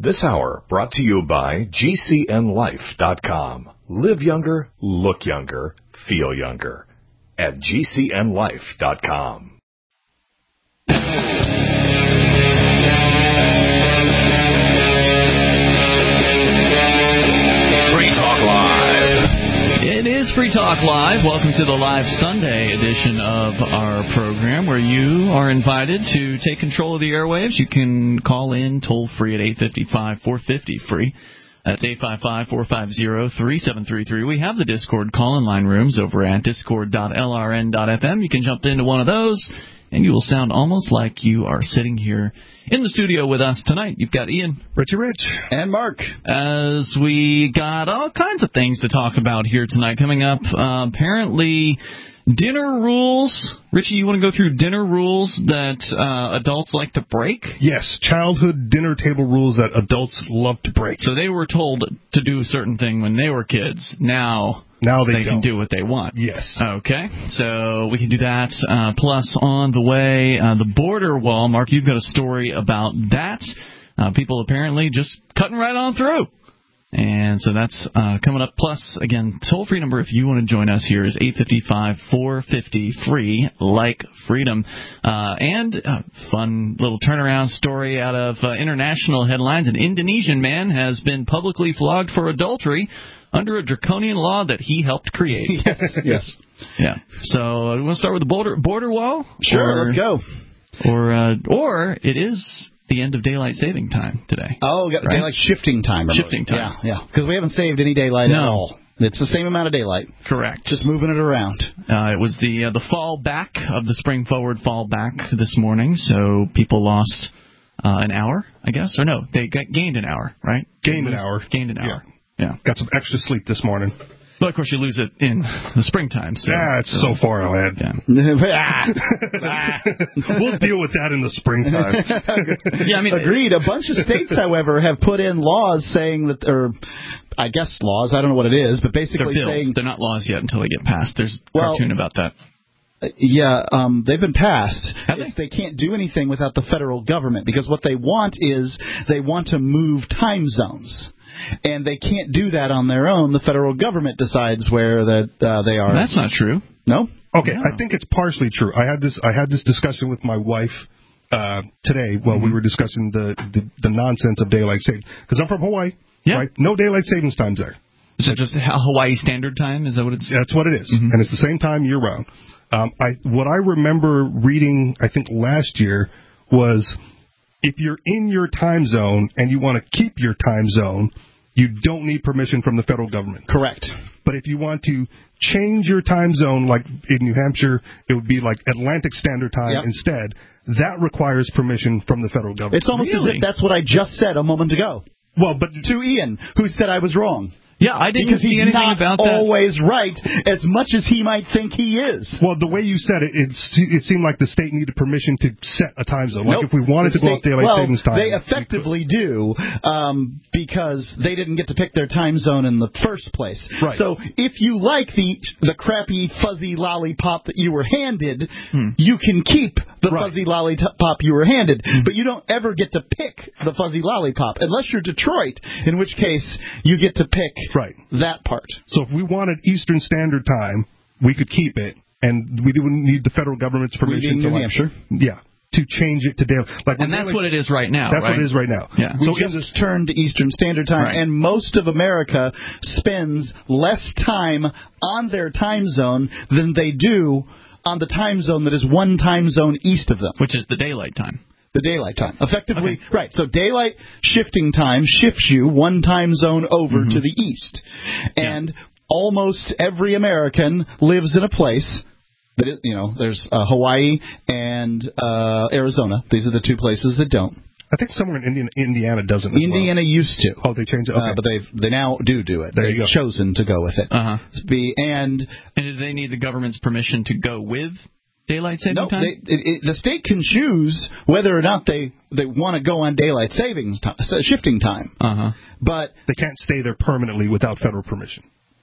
This hour brought to you by GCNLife.com. Live younger, look younger, feel younger. At GCNLife.com. Free Talk Live. It is Free Talk Live. Welcome to the live Sunday edition of our program, where you are invited to take control of the airwaves. You can call in toll-free at 855-450-FREE. That's 855-450-3733. We have the Discord call-in line rooms over at discord.lrn.fm. You can jump into one of those, and you will sound almost like you are sitting here in the studio with us tonight. You've got Ian, Richie Rich, and Mark. As we got all kinds of things to talk about here tonight coming up. Apparently, dinner rules. Richie, you want to go through dinner rules that adults like to break? Yes, childhood dinner table rules that adults love to break. So they were told to do a certain thing when they were kids. Now they can do what they want. Yes. Okay, so we can do that. Plus, on the way, the border wall. Mark, you've got a story about that. People apparently just cutting right on through. And so that's coming up. Plus, again, toll-free number if you want to join us here is 855-450-FREE, like freedom. And a fun little turnaround story out of international headlines. An Indonesian man has been publicly flogged for adultery under a draconian law that he helped create. Yes. Yeah. So, we want to start with the border wall? Sure, let's go. Or it is the end of daylight saving time today. Oh, right? Daylight shifting time. Shifting time. Yeah. Because we haven't saved any daylight at all. It's the same amount of daylight. Correct. Just moving it around. It was the fall back of the spring forward fall back this morning, so people lost an hour, I guess. Or no, they gained an hour, right? Gained an hour. Yeah. Got some extra sleep this morning. But, of course, you lose it in the springtime. So, it's so far ahead. Yeah. We'll deal with that in the springtime. Yeah, I mean, agreed. A bunch of states, however, have put in laws saying that, or I guess laws, I don't know what it is, but basically saying... They're not laws yet until they get passed. There's a cartoon about that. Yeah, they've been passed. They can't do anything without the federal government, because what they want is they want to move time zones. And they can't do that on their own. The federal government decides where that they are. That's not true. No? Okay, no. I think it's partially true. I had this discussion with my wife today while we were discussing the nonsense of daylight saving. Because I'm from Hawaii, right? No daylight savings times there. Is it just Hawaii Standard Time? Is that what it's? That's what it is, and it's the same time year round. What I remember reading, I think last year, was if you're in your time zone and you want to keep your time zone, you don't need permission from the federal government. Correct. But if you want to change your time zone, like in New Hampshire, it would be like Atlantic Standard Time instead. That requires permission from the federal government. It's almost as if that's what I just said a moment ago. Well, but to Ian, who said I was wrong. Yeah, I didn't see anything about that. Because he's not always right, as much as he might think he is. Well, the way you said it, it seemed like the state needed permission to set a time zone. Like if we wanted to go off daylight savings time. They effectively do, because they didn't get to pick their time zone in the first place. Right. So if you like the crappy fuzzy lollipop that you were handed, you can keep the fuzzy lollipop you were handed. But you don't ever get to pick the fuzzy lollipop, unless you're Detroit, in which case you get to pick that part. So if we wanted Eastern Standard Time, we could keep it, and we wouldn't need the federal government's permission to New Hampshire. To change it to daylight. And that's what it is right now. That's what it is right now. Yeah. We just turned to Eastern Standard Time, and most of America spends less time on their time zone than they do on the time zone that is one time zone east of them, which is the daylight time. The daylight time. Effectively, right. So daylight shifting time shifts you one time zone over to the east. And almost every American lives in a place that is, there's Hawaii and Arizona. These are the two places that don't. I think somewhere in Indiana doesn't. Indiana used to. Oh, they changed it? Okay. But they now do it. They've chosen to go with it. And do they need the government's permission to go with daylight saving time? The state can choose whether or not they want to go on daylight savings time, shifting time. But they can't stay there permanently without federal permission.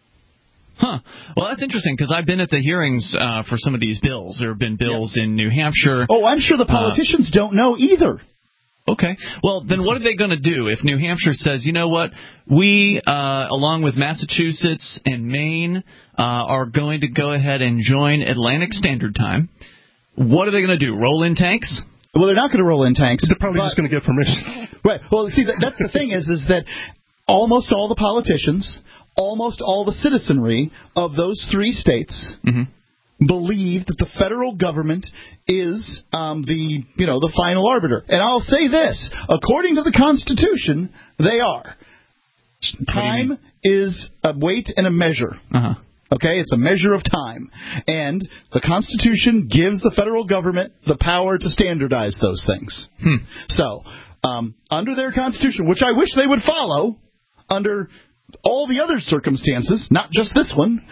Huh. Well, that's interesting, because I've been at the hearings for some of these bills. There have been bills in New Hampshire. Oh, I'm sure the politicians don't know either. Okay. Well, then what are they going to do if New Hampshire says, you know what, we, along with Massachusetts and Maine, are going to go ahead and join Atlantic Standard Time? What are they going to do, roll in tanks? Well, they're not going to roll in tanks. They're probably just going to get permission. Right. Well, see, that's the thing is that almost all the politicians, almost all the citizenry of those 3 states believe that the federal government is the final arbiter. And I'll say this, according to the Constitution, they are. Time is a weight and a measure. Okay, it's a measure of time. And the Constitution gives the federal government the power to standardize those things. So, under their Constitution, which I wish they would follow, under all the other circumstances, not just this one,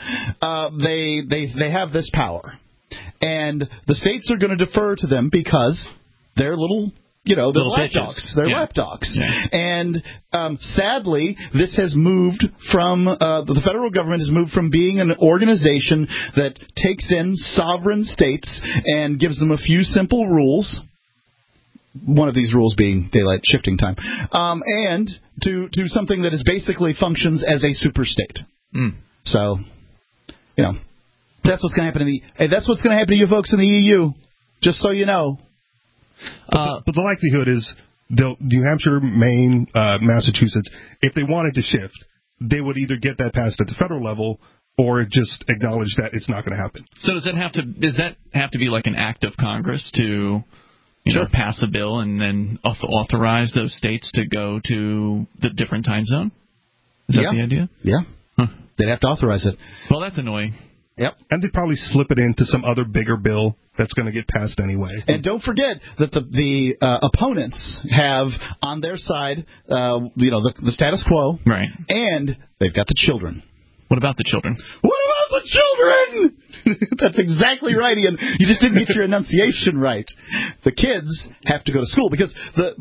they have this power. And the states are going to defer to them because they're little... they're lapdogs. They're lapdogs. Yeah. And sadly, this has moved from the federal government has moved from being an organization that takes in sovereign states and gives them a few simple rules. One of these rules being daylight shifting time, and to something that is basically functions as a super state. So, that's what's going to happen that's what's going to happen to you folks in the EU. Just so you know. But the likelihood is New Hampshire, Maine, Massachusetts, if they wanted to shift, they would either get that passed at the federal level or just acknowledge that it's not going to happen. So does that have to be like an act of Congress to pass a bill and then authorize those states to go to the different time zone? Is that the idea? Yeah. They'd have to authorize it. Well, that's annoying. Yep. And they'd probably slip it into some other bigger bill that's going to get passed anyway. And don't forget that the opponents have on their side, the status quo. Right. And they've got the children. What about the children? What about the children? That's exactly right, Ian. You just didn't get your enunciation right. The kids have to go to school because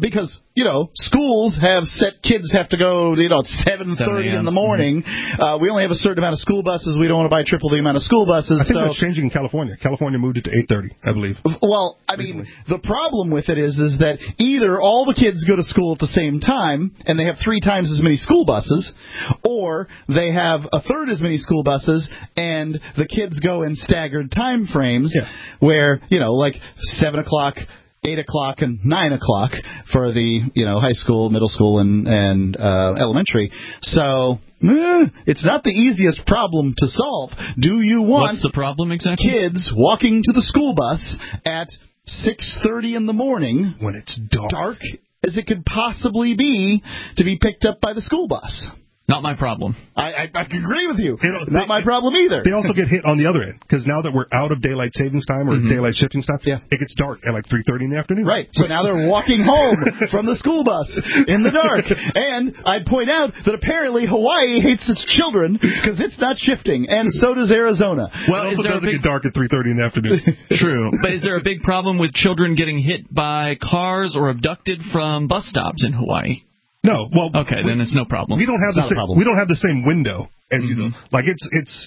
schools have set kids have to go at 7:30 in the morning. We only have a certain amount of school buses. We don't want to buy triple the amount of school buses. I think that's changing in California. California moved it to 8:30, I believe. Well, I mean, the problem with it is that either all the kids go to school at the same time and they have 3 times as many school buses, or they have a third as many school buses and the kids go in staggered time frames where, like 7 o'clock, 8 o'clock, and 9 o'clock for the, high school, middle school, and elementary. So it's not the easiest problem to solve. Do you want What's the problem exactly? Kids walking to the school bus at 6:30 in the morning when it's dark as it could possibly be to be picked up by the school bus? Not my problem. I agree with you. Not my problem either. They also get hit on the other end, because now that we're out of daylight savings time or daylight shifting time, it gets dark at like 3:30 in the afternoon. Right. So now they're walking home from the school bus in the dark. And I'd point out that apparently Hawaii hates its children because it's not shifting, and so does Arizona. Well, it also doesn't get dark at 3:30 in the afternoon. True. But is there a big problem with children getting hit by cars or abducted from bus stops in Hawaii? No, well, okay, then it's no problem. We don't have the same window as you do. Like it's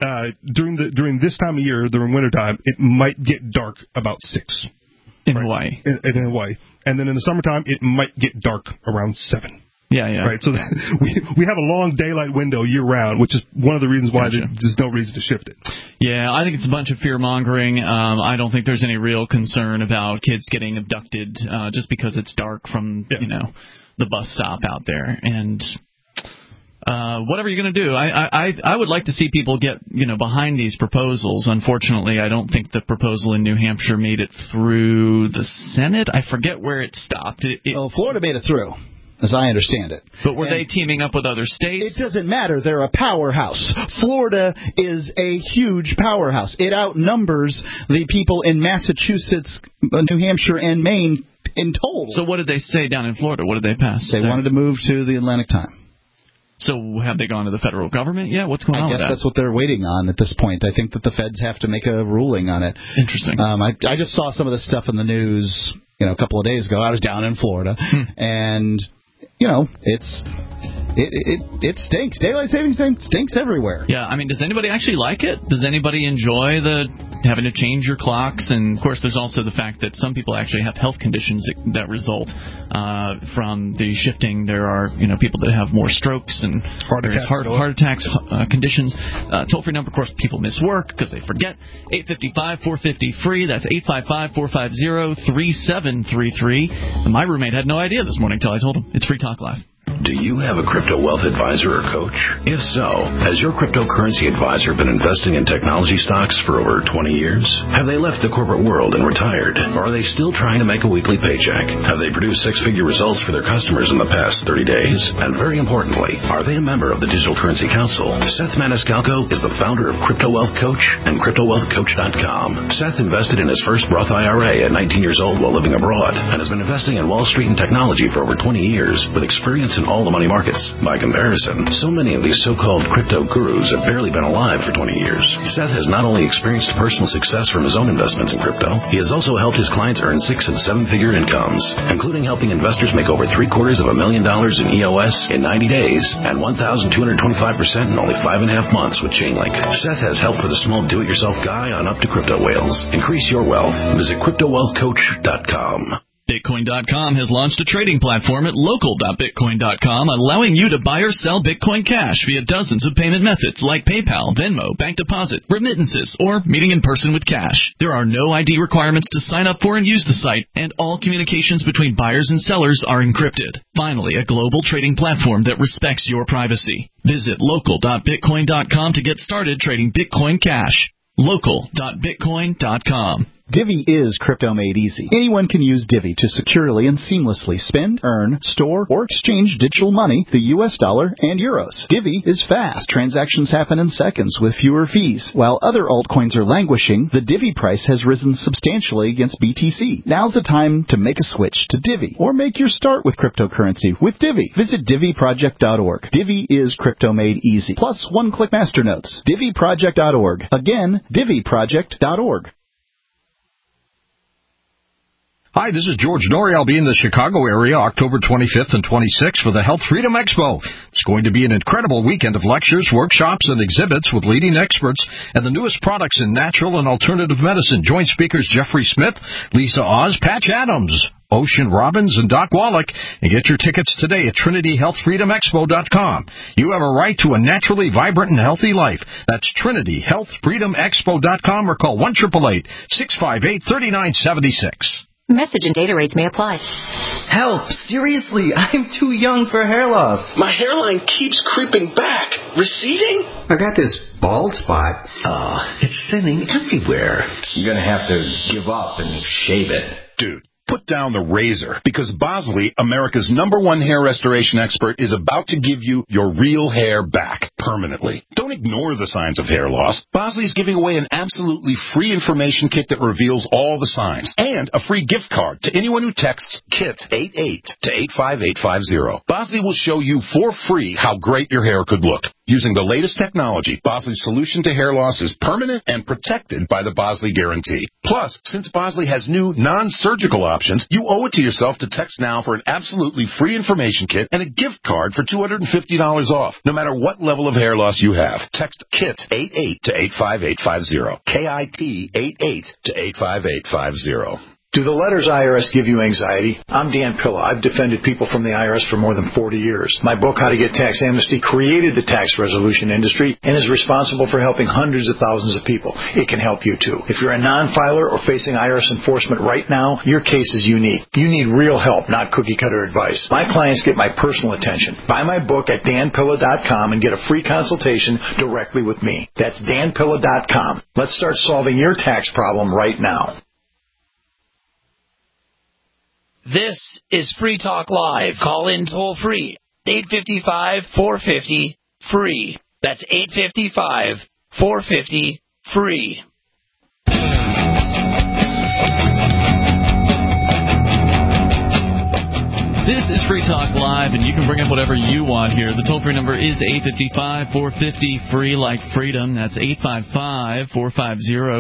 during this time of year, during wintertime, it might get dark about 6 in Hawaii. In Hawaii, and then in the summertime, it might get dark around 7. Yeah. Right, so we have a long daylight window year round, which is one of the reasons why there's no reason to shift it. Yeah, I think it's a bunch of fear mongering. I don't think there's any real concern about kids getting abducted just because it's dark from the bus stop out there. And whatever you're going to do, I would like to see people get behind these proposals. Unfortunately, I don't think the proposal in New Hampshire made it through the Senate. I forget where it stopped. Florida made it through, as I understand it. But were they teaming up with other states? It doesn't matter. They're a powerhouse. Florida is a huge powerhouse. It outnumbers the people in Massachusetts, New Hampshire, and Maine in total. So what did they say down in Florida? What did they pass? They wanted to move to the Atlantic time. So have they gone to the federal government yet? What's going on with that? I guess that's what they're waiting on at this point. I think that the feds have to make a ruling on it. Interesting. I just saw some of this stuff in the news a couple of days ago. I was down in Florida, and it's it stinks. Daylight savings stinks everywhere. Yeah, I mean, does anybody actually like it? Does anybody enjoy the having to change your clocks? And, of course, there's also the fact that some people actually have health conditions that result from the shifting. There are, people that have more strokes and heart attacks, conditions. Toll-free number, of course, people miss work because they forget. 855-450-FREE. That's 855-450-3733. My roommate had no idea this morning until I told him. It's Free Talk Live. Do you have a crypto wealth advisor or coach? If so, has your cryptocurrency advisor been investing in technology stocks for over 20 years? Have they left the corporate world and retired? Or are they still trying to make a weekly paycheck? Have they produced six-figure results for their customers in the past 30 days? And very importantly, are they a member of the Digital Currency Council? Seth Maniscalco is the founder of Crypto Wealth Coach and CryptoWealthCoach.com. Seth invested in his first Roth IRA at 19 years old while living abroad and has been investing in Wall Street and technology for over 20 years with experience in all the money markets. By comparison, so many of these so-called crypto gurus have barely been alive for 20 years. Seth has not only experienced personal success from his own investments in crypto, he has also helped his clients earn 6- and 7-figure incomes, including helping investors make over $750,000 in EOS in 90 days and 1,225% in only 5.5 months with Chainlink. Seth has help for the small do-it-yourself guy on up to crypto whales. Increase your wealth. Visit CryptoWealthCoach.com. Bitcoin.com has launched a trading platform at local.bitcoin.com, allowing you to buy or sell Bitcoin Cash via dozens of payment methods like PayPal, Venmo, bank deposit, remittances, or meeting in person with cash. There are no ID requirements to sign up for and use the site, and all communications between buyers and sellers are encrypted. Finally, a global trading platform that respects your privacy. Visit local.bitcoin.com to get started trading Bitcoin Cash. Local.bitcoin.com. Divvy is crypto made easy. Anyone can use Divvy to securely and seamlessly spend, earn, store, or exchange digital money, the U.S. dollar, and euros. Divvy is fast. Transactions happen in seconds with fewer fees. While other altcoins are languishing, the Divvy price has risen substantially against BTC. Now's the time to make a switch to Divvy or make your start with cryptocurrency with Divvy. Visit DivvyProject.org. Divvy is crypto made easy. Plus one-click masternodes. DivvyProject.org. Again, DivvyProject.org. Hi, this is George Norrie. I'll be in the Chicago area October 25th and 26th for the Health Freedom Expo. It's going to be an incredible weekend of lectures, workshops, and exhibits with leading experts and the newest products in natural and alternative medicine. Join speakers Jeffrey Smith, Lisa Oz, Patch Adams, Ocean Robbins, and Doc Wallach, and get your tickets today at TrinityHealthFreedomExpo.com. You have a right to a naturally vibrant and healthy life. That's TrinityHealthFreedomExpo.com or call 1-888-658-3976. Message and data rates may apply. Help! Seriously, I'm too young for hair loss. My hairline keeps creeping back. Receding? I got this bald spot. It's thinning everywhere. You're gonna have to give up and shave it. Dude, put down the razor, because Bosley, America's #1 hair restoration expert, is about to give you your real hair back permanently. Don't ignore the signs of hair loss. Bosley is giving away an absolutely free information kit that reveals all the signs, and a free gift card to anyone who texts KIT88 to 85850. Bosley will show you for free how great your hair could look. Using the latest technology, Bosley's solution to hair loss is permanent and protected by the Bosley Guarantee. Plus, since Bosley has new non-surgical options, you owe it to yourself to text now for an absolutely free information kit and a gift card for $250 off, no matter what level of hair loss you have. Text KIT88 to 85850. KIT88 to 85850. Do the letters IRS give you anxiety? I'm Dan Pilla. I've defended people from the IRS for more than 40 years. My book, How to Get Tax Amnesty, created the tax resolution industry and is responsible for helping hundreds of thousands of people. It can help you too. If you're a non-filer or facing IRS enforcement right now, your case is unique. You need real help, not cookie-cutter advice. My clients get my personal attention. Buy my book at danpilla.com and get a free consultation directly with me. That's danpilla.com. Let's start solving your tax problem right now. This is Free Talk Live. Call in toll free. 855-450-FREE. That's 855-450-FREE. This is Free Talk Live, and you can bring up whatever you want here. The toll-free number is 855-450-FREE, like freedom. That's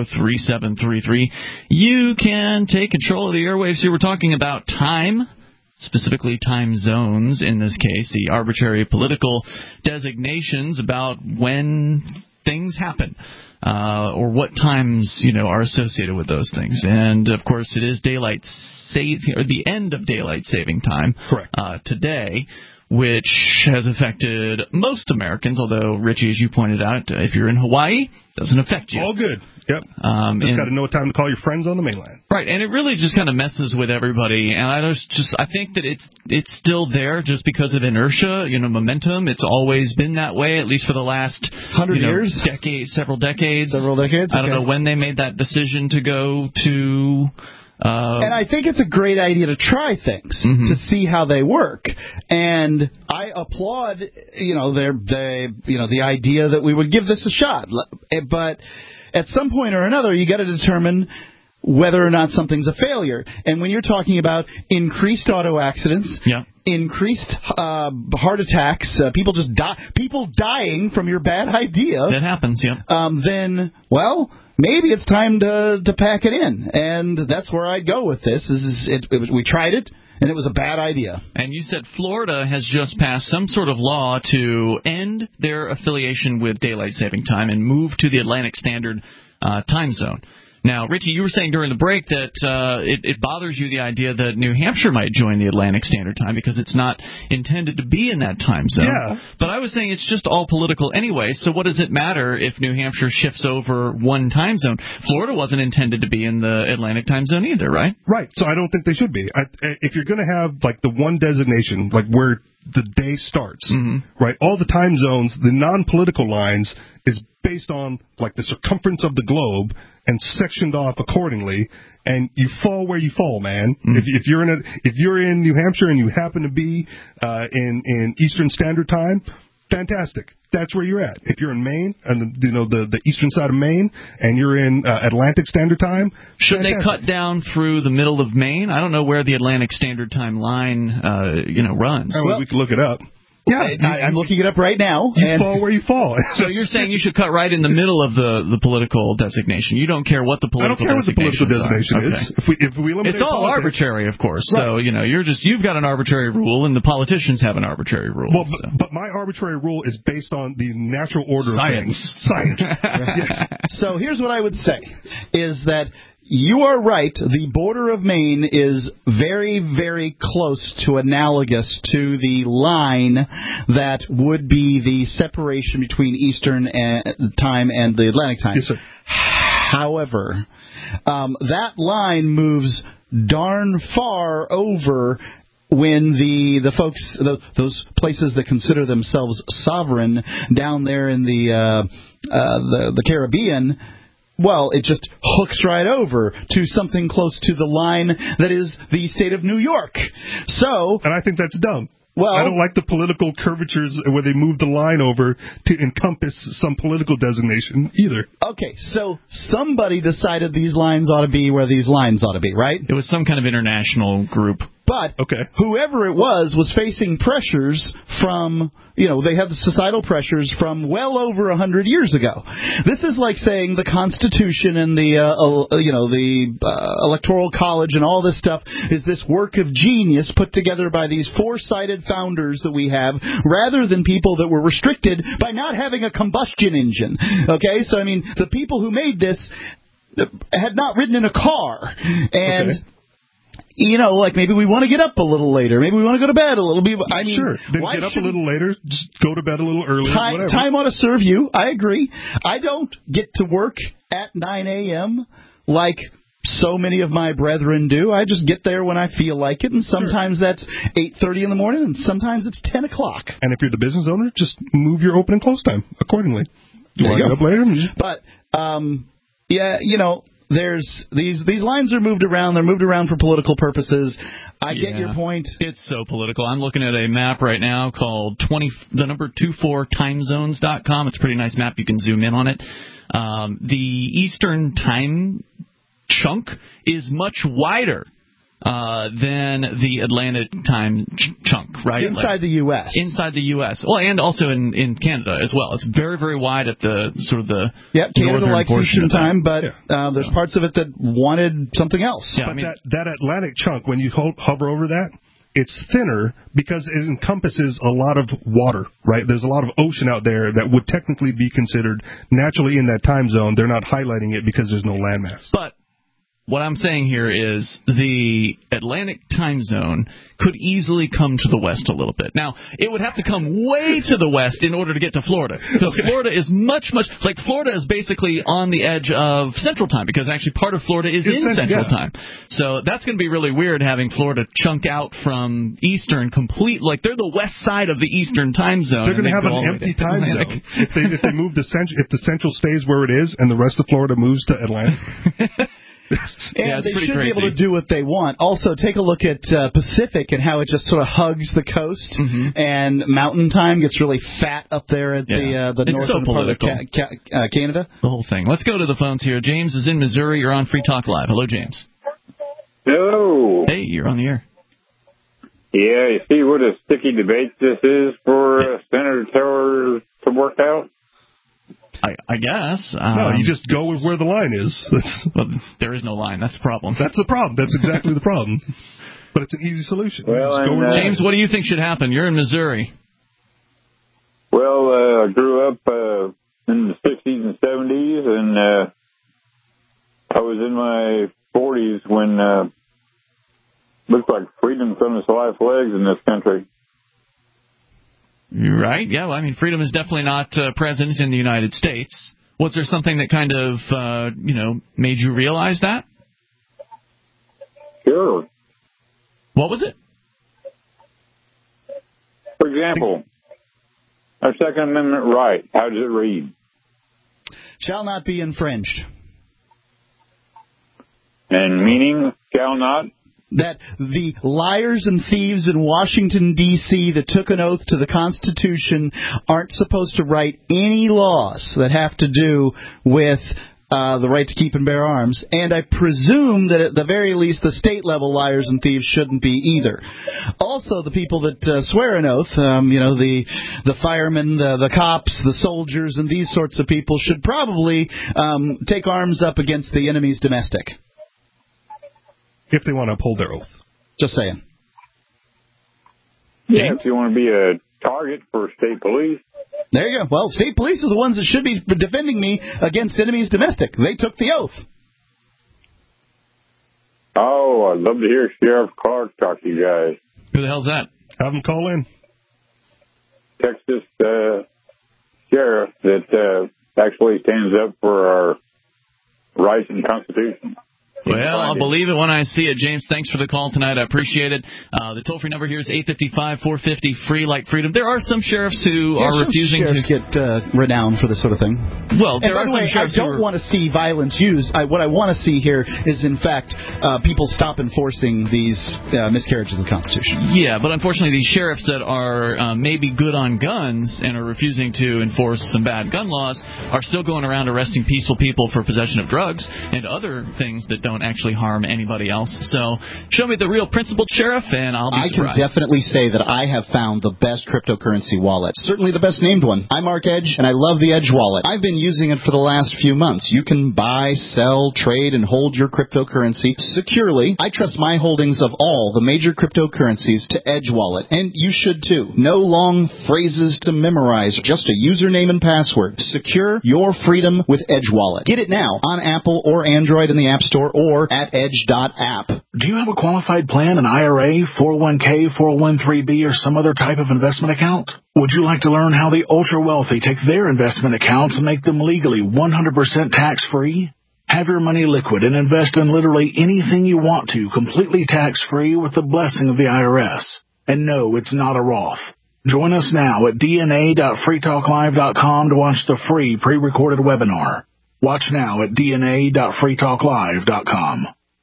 855-450-3733. You can take control of the airwaves here. We're talking about time. specifically time zones in this case, the arbitrary political designations about when things happen. Or what times, are associated with those things. And, of course, it is the end of daylight saving time today, which has affected most Americans, although, Richie, as you pointed out, if you're in Hawaii, it doesn't affect you. All good. Yep. Just got to know what time to call your friends on the mainland. Right, and it really just kind of messes with everybody. And I think that it's still there just because of inertia, momentum. It's always been that way, at least for the last 100 years, several decades. I don't know when they made that decision to go to. And I think it's a great idea to try things to see how they work. And I applaud, the idea that we would give this a shot. But at some point or another, you got to determine whether or not something's a failure. And when you're talking about increased auto accidents, increased heart attacks, people dying from your bad idea, that happens. Then, well, maybe it's time to pack it in. And that's where I'd go with this. We tried it, and it was a bad idea. And you said Florida has just passed some sort of law to end their affiliation with daylight saving time and move to the Atlantic Standard Time Zone. Now, Richie, you were saying during the break that it bothers you the idea that New Hampshire might join the Atlantic Standard Time because it's not intended to be in that time zone. Yeah. But I was saying it's just all political anyway, so what does it matter if New Hampshire shifts over one time zone? Florida wasn't intended to be in the Atlantic Time Zone either, right? Right, so I don't think they should be. If you're going to have, the one designation, where the day starts, right, all the time zones, the non-political lines is based on, the circumference of the globe and sectioned off accordingly, and you fall where you fall, man. If you're in New Hampshire and you happen to be in Eastern Standard Time, fantastic. That's where you're at. If you're in Maine, and the eastern side of Maine, and you're in Atlantic Standard Time, should they cut down through the middle of Maine? I don't know where the Atlantic Standard Time line, runs. We can look it up. Yeah, I'm looking it up right now. You fall where you fall. So you're saying you should cut right in the middle of the political designation. You don't care what the political designation is. If we eliminate it's all arbitrary, of course. Right. So you've got an arbitrary rule, and the politicians have an arbitrary rule. Well, but my arbitrary rule is based on the natural order of things. Science. Yes. So here's what I would say: is that you are right. The border of Maine is very, very close to analogous to the line that would be the separation between Eastern Time and the Atlantic Time. Yes, sir. However, that line moves darn far over when the folks, those places that consider themselves sovereign down there in the Caribbean, well, it just hooks right over to something close to the line that is the state of New York. And I think that's dumb. Well, I don't like the political curvatures where they move the line over to encompass some political designation either. Okay, so somebody decided these lines ought to be where these lines ought to be, right? It was some kind of international group. But whoever it was facing pressures from, they had the societal pressures from well over 100 years ago. This is like saying the Constitution and the Electoral College and all this stuff is this work of genius put together by these foresighted founders that we have, rather than people that were restricted by not having a combustion engine. Okay, so the people who made this had not ridden in a car, and maybe we want to get up a little later. Maybe we want to go to bed a little bit. Sure. Then get up a little later, just go to bed a little earlier, whatever. Time ought to serve you. I agree. I don't get to work at 9 a.m. like so many of my brethren do. I just get there when I feel like it, and sometimes that's 8:30 in the morning, and sometimes it's 10 o'clock. And if you're the business owner, just move your open and close time accordingly. You want to get up later? But, there's these lines are moved around. They're moved around for political purposes. I get your point. It's so political. I'm looking at a map right now called 24timezones.com. It's a pretty nice map. You can zoom in on it. The Eastern time chunk is much wider than the Atlantic time chunk, right? Inside the U.S. Inside the U.S. Well, and also in Canada as well. It's very, very wide at the sort of the Canada likes Eastern time, but there's parts of it that wanted something else. Yeah, but that Atlantic chunk, when you hover over that, it's thinner because it encompasses a lot of water, right? There's a lot of ocean out there that would technically be considered naturally in that time zone. They're not highlighting it because there's no landmass. But what I'm saying here is the Atlantic time zone could easily come to the west a little bit. Now, it would have to come way to the west in order to get to Florida. Because Florida is much, like Florida is basically on the edge of Central Time, because actually part of Florida is in Central Time. So that's going to be really weird having Florida chunk out from Eastern complete, like they're the west side of the Eastern time zone. They're going to have an empty time zone. If they move if the Central stays where it is and the rest of Florida moves to Atlantic. And they should be able to do what they want. Also, take a look at Pacific and how it just sort of hugs the coast, and Mountain Time gets really fat up there at the northern part of Canada. The whole thing. Let's go to the phones here. James is in Missouri. You're on Free Talk Live. Hello, James. Hello. Hey, you're on the air. Yeah, you see what a sticky debate this is for senators to work out? I guess. No, you just go with where the line is. Well, there is no line. That's the problem. That's the problem. That's exactly the problem. But it's an easy solution. Well, James, what do you think should happen? You're in Missouri. Well, I grew up in the 60s and 70s, and I was in my 40s when looked like freedom's on its last legs in this country. Right, yeah, well, I mean, freedom is definitely not present in the United States. Was there something that kind of, made you realize that? Sure. What was it? For example, our Second Amendment right, how does it read? Shall not be infringed. And meaning, shall not? That the liars and thieves in Washington, D.C. that took an oath to the Constitution aren't supposed to write any laws that have to do with the right to keep and bear arms. And I presume that at the very least the state-level liars and thieves shouldn't be either. Also, the people that swear an oath, the firemen, the cops, the soldiers, and these sorts of people should probably take arms up against the enemy's domestic. If they want to uphold their oath. Just saying. Yeah, if you want to be a target for state police. There you go. Well, state police are the ones that should be defending me against enemies domestic. They took the oath. Oh, I'd love to hear Sheriff Clark talk to you guys. Who the hell's that? Have him call in. Texas sheriff that actually stands up for our rights and Constitution. Well, I'll believe it when I see it. James, thanks for the call tonight. I appreciate it. The toll-free number here is 855-450-FREE like freedom. There are some sheriffs who are refusing to get renowned for this sort of thing. Well, there are some sheriffs I don't want to see violence used. What I want to see here is, in fact, people stop enforcing these miscarriages of the Constitution. Yeah, but unfortunately, these sheriffs that are maybe good on guns and are refusing to enforce some bad gun laws are still going around arresting peaceful people for possession of drugs and other things that don't actually harm anybody else. So show me the real principled sheriff, and I'll be surprised. I can definitely say that I have found the best cryptocurrency wallet. Certainly the best named one. I'm Mark Edge, and I love the Edge wallet. I've been using it for the last few months. You can buy, sell, trade, and hold your cryptocurrency securely. I trust my holdings of all the major cryptocurrencies to Edge wallet, and you should too. No long phrases to memorize, just a username and password. Secure your freedom with Edge wallet. Get it now on Apple or Android in the App Store or at edge.app. Do you have a qualified plan, an IRA, 401k, 401(b), or some other type of investment account? Would you like to learn how the ultra-wealthy take their investment accounts and make them legally 100% tax-free? Have your money liquid and invest in literally anything you want to, completely tax-free with the blessing of the IRS. And no, it's not a Roth. Join us now at dna.freetalklive.com to watch the free pre-recorded webinar. Watch now at dna.freetalklive.com.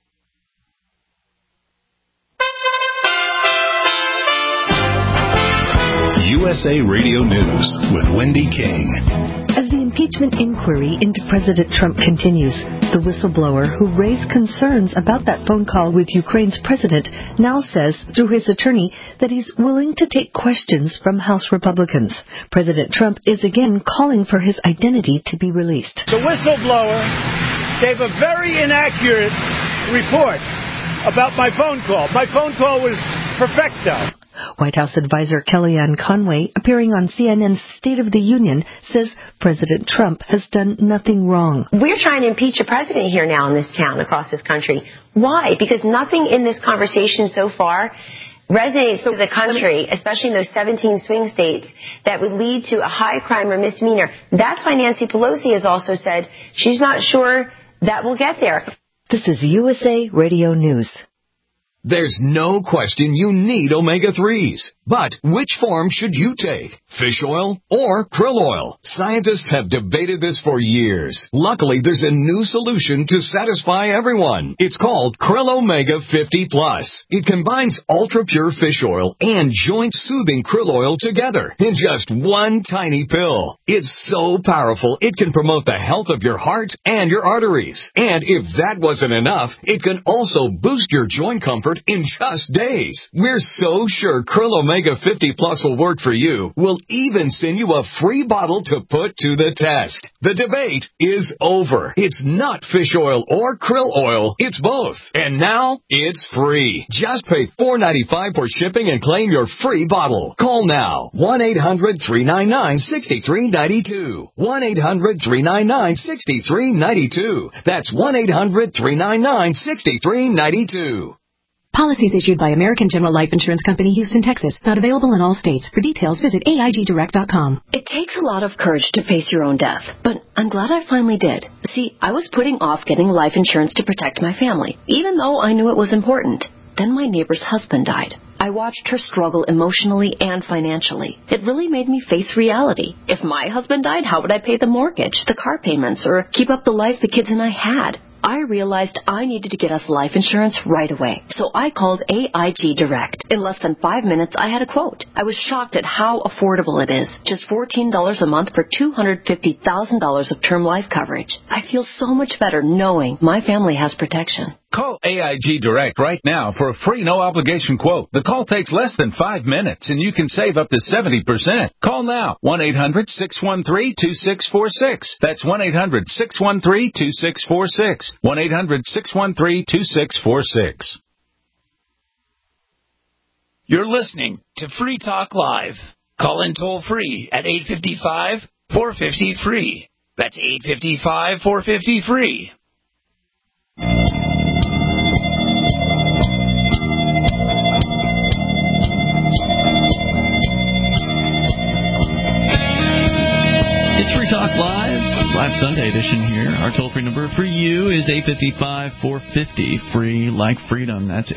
USA Radio News with Wendy King. As the impeachment inquiry into President Trump continues, the whistleblower who raised concerns about that phone call with Ukraine's president now says through his attorney that he's willing to take questions from House Republicans. President Trump is again calling for his identity to be released. The whistleblower gave a very inaccurate report about my phone call. My phone call was perfecto. White House advisor Kellyanne Conway, appearing on CNN's State of the Union, says President Trump has done nothing wrong. We're trying to impeach a president here now in this town, across this country. Why? Because nothing in this conversation so far resonates to the country, especially in those 17 swing states, that would lead to a high crime or misdemeanor. That's why Nancy Pelosi has also said she's not sure that we'll get there. This is USA Radio News. There's no question you need omega-3s. But which form should you take? Fish oil or krill oil? Scientists have debated this for years. Luckily, there's a new solution to satisfy everyone. It's called Krill Omega 50 Plus. It combines ultra-pure fish oil and joint-soothing krill oil together in just one tiny pill. It's so powerful, it can promote the health of your heart and your arteries. And if that wasn't enough, it can also boost your joint comfort in just days. We're so sure Krill Omega 50 Plus will work for you. We'll even send you a free bottle to put to the test. The debate is over. It's not fish oil or krill oil. It's both. And now it's free. Just pay $4.95 for shipping and claim your free bottle. Call now. 1-800-399-6392. 1-800-399-6392. That's 1-800-399-6392. Policies issued by American General Life Insurance Company, Houston, Texas. Not available in all states. For details, visit AIGDirect.com. It takes a lot of courage to face your own death, but I'm glad I finally did. See, I was putting off getting life insurance to protect my family, even though I knew it was important. Then my neighbor's husband died. I watched her struggle emotionally and financially. It really made me face reality. If my husband died, how would I pay the mortgage, the car payments, or keep up the life the kids and I had? I realized I needed to get us life insurance right away. So I called AIG Direct. In less than 5 minutes, I had a quote. I was shocked at how affordable it is. Just $14 a month for $250,000 of term life coverage. I feel so much better knowing my family has protection. Call AIG Direct right now for a free no-obligation quote. The call takes less than 5 minutes, and you can save up to 70%. Call now. 1-800-613-2646. That's 1-800-613-2646. 1-800-613-2646. You're listening to Free Talk Live. Call in toll-free at 855-450-FREE. That's 855-450-FREE. It's Free Talk Live Sunday edition here. Our toll-free number for you is 855-450-FREE, like freedom. That's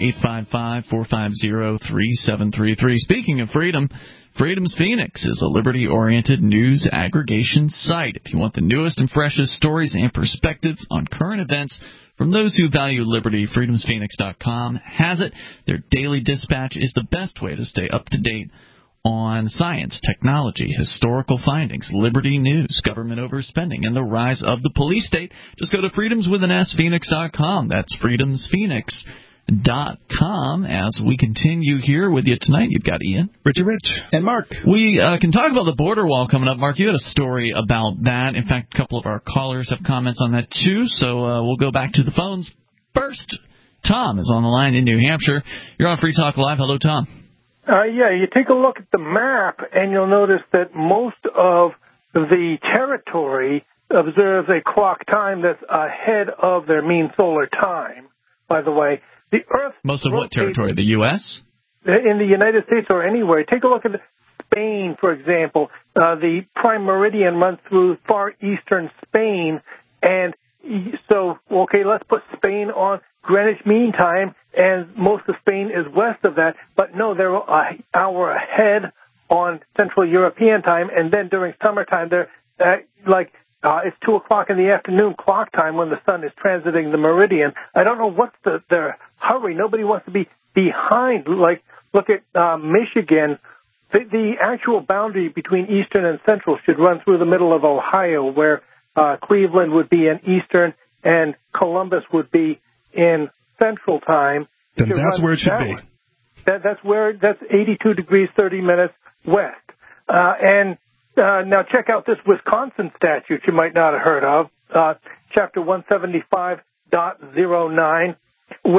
855-450-3733. Speaking of freedom, Freedom's Phoenix is a liberty-oriented news aggregation site. If you want the newest and freshest stories and perspectives on current events from those who value liberty, freedomsphoenix.com has it. Their daily dispatch is the best way to stay up to date on science, technology, historical findings, liberty news, government overspending, and the rise of the police state. Just go to freedomswithansphoenix.com. That's freedomsphoenix.com. As we continue here with you tonight, you've got Ian, Richard Rich, and Mark. We can talk about the border wall coming up. Mark, you had a story about that. In fact, a couple of our callers have comments on that too, so we'll go back to the phones first. Tom is on the line in New Hampshire. You're on Free Talk Live. Hello, Tom. Yeah, you take a look at the map, and you'll notice that most of the territory observes a clock time that's ahead of their mean solar time. By the way, the Earth... Most of what territory? The U.S.? In the United States or anywhere. Take a look at Spain, for example. The prime meridian runs through far eastern Spain, and so, okay, let's put Spain on Greenwich Mean Time, and most of Spain is west of that. But no, they're an hour ahead on Central European time, and then during summertime, they're it's 2 o'clock in the afternoon clock time when the sun is transiting the meridian. I don't know what's their hurry. Nobody wants to be behind. Like, look at Michigan. The actual boundary between Eastern and Central should run through the middle of Ohio, where Cleveland would be in Eastern and Columbus would be in Central time. Then that's where it should be. That's 82 degrees, 30 minutes west. Now check out this Wisconsin statute you might not have heard of, Chapter 175.09, which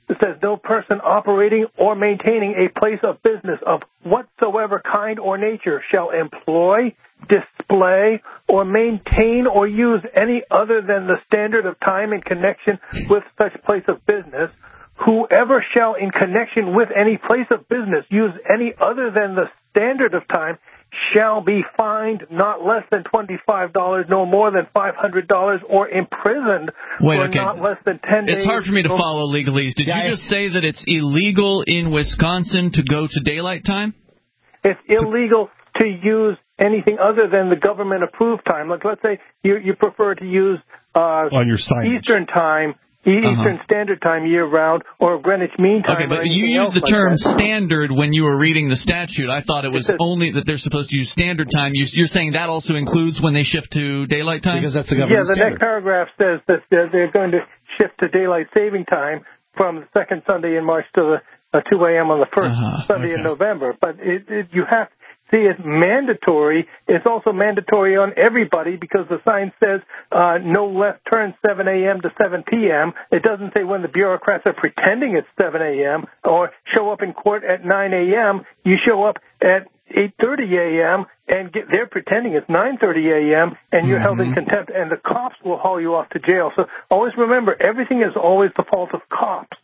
It says no person operating or maintaining a place of business of whatsoever kind or nature shall employ, display, or maintain or use any other than the standard of time in connection with such place of business. Whoever shall in connection with any place of business use any other than the standard of time shall be fined not less than $25, no more than $500, or imprisoned for not less than 10 days. It's hard for me to follow legalese. Did you just say that it's illegal in Wisconsin to go to daylight time? It's illegal to use anything other than the government-approved time. Like, let's say you prefer to use on your signage. Eastern time, Eastern Standard Time year-round, or Greenwich Mean Time. Okay, but you used the term standard when you were reading the statute. I thought it was only that they're supposed to use standard time. You're saying that also includes when they shift to daylight time? Because that's the government standard. Yeah, the next paragraph says that they're going to shift to daylight saving time from the second Sunday in March to the 2 a.m. on the first Sunday in November. But you have see, it's mandatory. It's also mandatory on everybody because the sign says no left turn 7 a.m. to 7 p.m. It doesn't say when the bureaucrats are pretending it's 7 a.m. or show up in court at 9 a.m. You show up at 8:30 a.m. and they're pretending it's 9:30 a.m. and you're held in contempt, and the cops will haul you off to jail. So always remember, everything is always the fault of cops.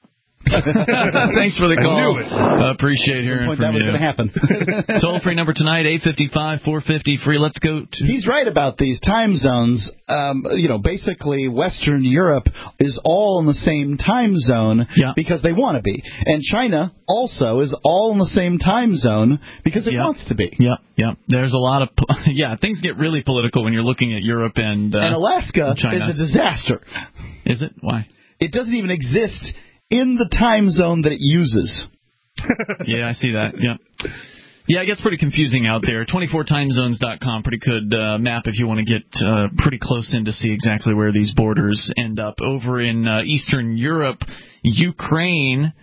Thanks for the call. I knew it. Appreciate hearing from you. That was going to happen. Toll-free number tonight, 855-450-FREE. Let's go to... He's right about these time zones. Basically, Western Europe is all in the same time zone because they want to be. And China also is all in the same time zone because it wants to be. Yeah. There's a lot of... things get really political when you're looking at Europe and Alaska China. is a disaster. Is it? Why? It doesn't even exist in the time zone that it uses. Yeah, I see that. Yeah, it gets pretty confusing out there. 24timezones.com, pretty good map if you want to get pretty close in to see exactly where these borders end up. Over in Eastern Europe, Ukraine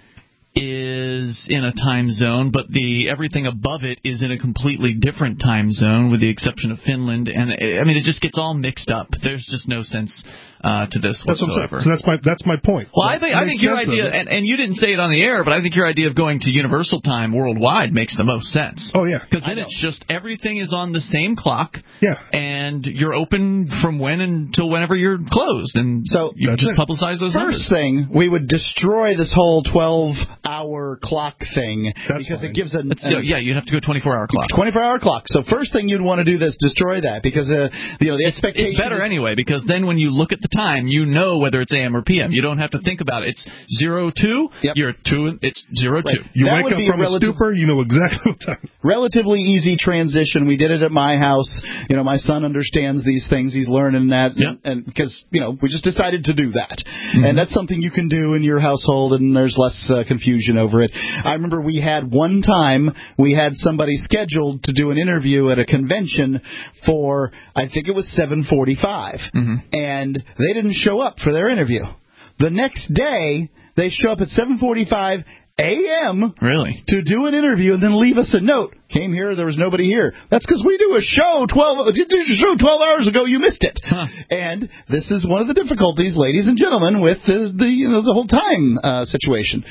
is in a time zone, but everything above it is in a completely different time zone, with the exception of Finland. And I mean, it just gets all mixed up. There's just no sense to this whatsoever. So that's my point. Well, I think your idea, and you didn't say it on the air, but I think your idea of going to universal time worldwide makes the most sense. Oh yeah, because then it's just everything is on the same clock. Yeah, and you're open from when until whenever you're closed, and so you just publicize those numbers. First thing, we would destroy this whole 12-hour clock thing because it gives you'd have to go 24-hour clock. 24-hour clock. So first thing you'd want to do is destroy that because the expectation. It's better anyway because then when you look at the time, you know whether it's AM or PM. You don't have to think about it. It's 02. Yep. You're 2. It's 02. Right. You wake up from a stupor, you know exactly what time. Relatively easy transition. We did it at my house. My son understands these things. He's learning that, and because we just decided to do that, and that's something you can do in your household, and there's less confusion over it. I remember we had somebody scheduled to do an interview at a convention for, I think it was 7:45, and they didn't show up for their interview. The next day, they show up at 7:45 a.m. Really? To do an interview and then leave us a note. Came here, there was nobody here. That's because we do a show 12 hours ago. You missed it. And this is one of the difficulties, ladies and gentlemen, with the whole time situation.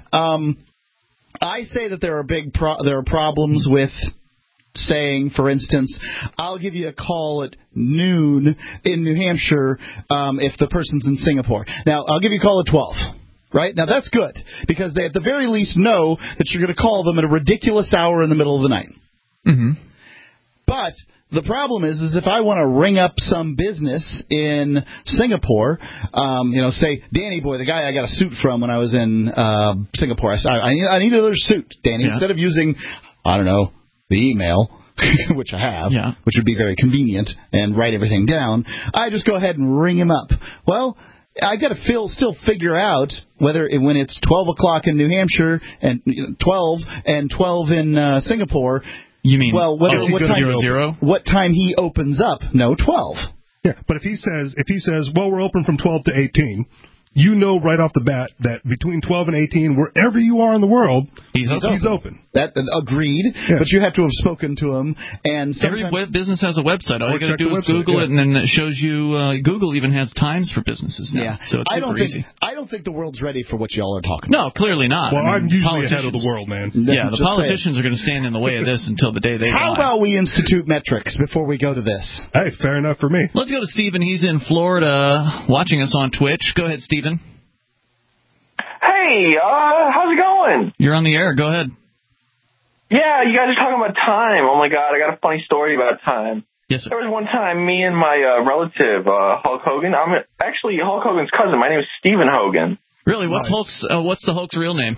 I say that there are problems with saying, for instance, I'll give you a call at noon in New Hampshire if the person's in Singapore. Now, I'll give you a call at 12. Right? Now, that's good, because they at the very least know that you're going to call them at a ridiculous hour in the middle of the night. But the problem is if I want to ring up some business in Singapore, say, Danny boy, the guy I got a suit from when I was in Singapore, I need another suit, Danny. Instead of using, I don't know, the email, which I have, which would be very convenient, and write everything down, I just go ahead and ring him up. Well, I got to still figure out whether when it's 12 o'clock in New Hampshire and 12 in Singapore. You mean what time he opens up? No, 12. Yeah, but if he says, well, we're open from 12 to 18, you know right off the bat that between 12 and 18, wherever you are in the world, he's open. That agreed, but you have to have spoken to him. And every business has a website. All you got to do is Google it, and then it shows you. Google even has times for businesses now. Yeah, so it's super easy. I don't think the world's ready for what y'all are talking No, about. clearly not. Well, I'm usually ahead of the world, man. Yeah, the politicians are going to stand in the way of this until the day they die. How about we institute metrics before we go to this? Hey, fair enough for me. Let's go to Stephen. He's in Florida, watching us on Twitch. Go ahead, Stephen. Hey, how's it going? You're on the air. Go ahead. Yeah, you guys are talking about time. Oh, my God, I got a funny story about time. Yes, sir. There was one time me and my relative, Hulk Hogan. I'm actually Hulk Hogan's cousin. My name is Stephen Hogan. Really? What's the Hulk's real name?